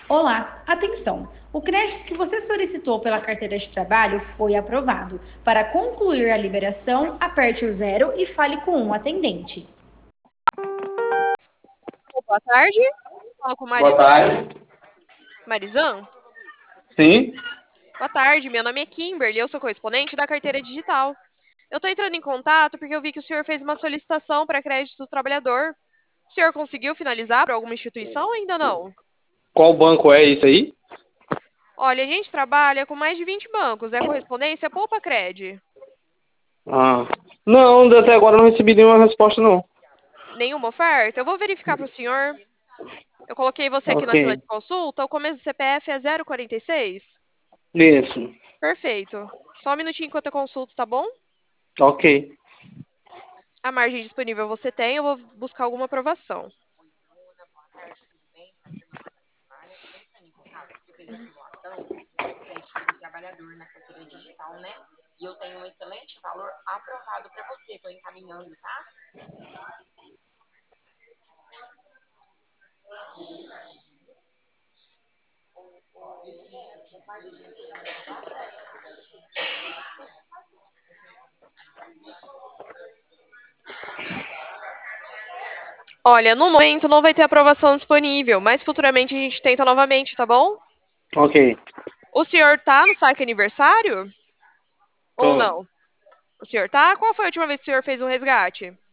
Olá, atenção! O crédito que você solicitou pela carteira de trabalho foi aprovado. Para concluir a liberação, aperte o zero e fale com um atendente. Boa tarde. Falo com Boa Marizan. tarde. Marizan? Sim, Boa tarde, meu nome é Kimberly, eu sou correspondente da carteira digital. Eu estou entrando em contato porque eu vi que o senhor fez uma solicitação para crédito do trabalhador. O senhor conseguiu finalizar para alguma instituição ou ainda não? qual banco é isso aí? Olha, a gente trabalha com mais de 20 bancos, é correspondência Poupa Cred. Ah, não, até agora não recebi nenhuma resposta, não. Nenhuma oferta? Eu vou verificar para o senhor. Eu coloquei você aqui Ok, na fila de consulta, o começo do CPF é 046. isso. Perfeito. Só um minutinho enquanto eu consulto, tá bom? Ok, A margem disponível você tem, eu vou buscar alguma aprovação. Olha, no momento não vai ter aprovação disponível, mas futuramente a gente tenta novamente, tá bom? ok. O senhor tá no saque aniversário? Ou Tô. não? O senhor tá? Qual foi a última vez que o senhor fez um resgate?